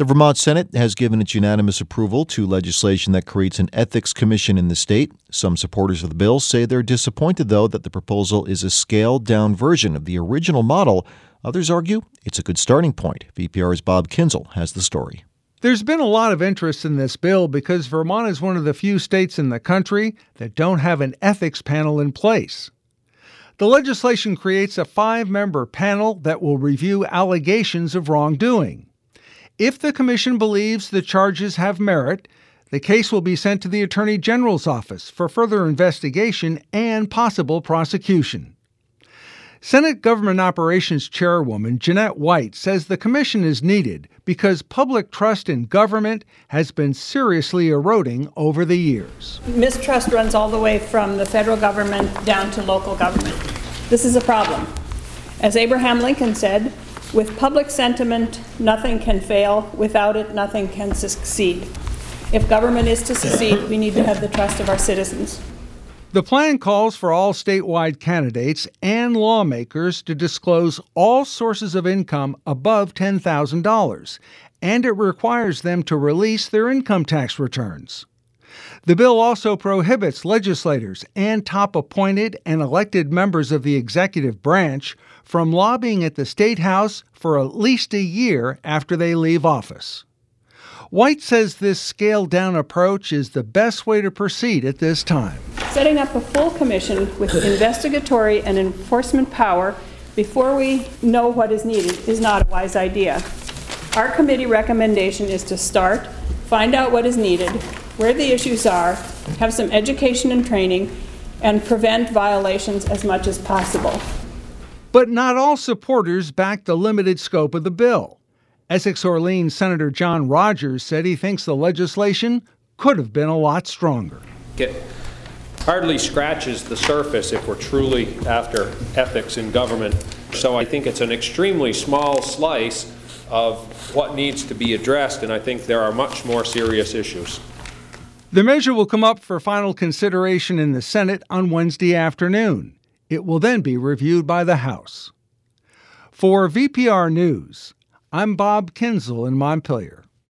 The Vermont Senate has given its unanimous approval to legislation that creates an ethics commission in the state. Some supporters of the bill say they're disappointed, though, that the proposal is a scaled-down version of the original model. Others argue it's a good starting point. VPR's Bob Kinzel has the story. There's been a lot of interest in this bill because Vermont is one of the few states in the country that don't have an ethics panel in place. The legislation creates a 5-member panel that will review allegations of wrongdoing. If the commission believes the charges have merit, the case will be sent to the Attorney General's office for further investigation and possible prosecution. Senate Government Operations Chairwoman Jeanette White says the commission is needed because public trust in government has been seriously eroding over the years. Mistrust runs all the way from the federal government down to local government. This is a problem. As Abraham Lincoln said, with public sentiment, nothing can fail. Without it, nothing can succeed. If government is to succeed, we need to have the trust of our citizens. The plan calls for all statewide candidates and lawmakers to disclose all sources of income above $10,000, and it requires them to release their income tax returns. The bill also prohibits legislators and top appointed and elected members of the executive branch from lobbying at the State House for at least a year after they leave office. White says this scaled-down approach is the best way to proceed at this time. Setting up a full commission with investigatory and enforcement power before we know what is needed is not a wise idea. Our committee recommendation is to start, find out what is needed, where the issues are, have some education and training, and prevent violations as much as possible. But not all supporters back the limited scope of the bill. Essex-Orleans Senator John Rogers said he thinks the legislation could have been a lot stronger. It hardly scratches the surface if we're truly after ethics in government. So I think it's an extremely small slice of what needs to be addressed, and I think there are much more serious issues. The measure will come up for final consideration in the Senate on Wednesday afternoon. It will then be reviewed by the House. For VPR News, I'm Bob Kinzel in Montpelier.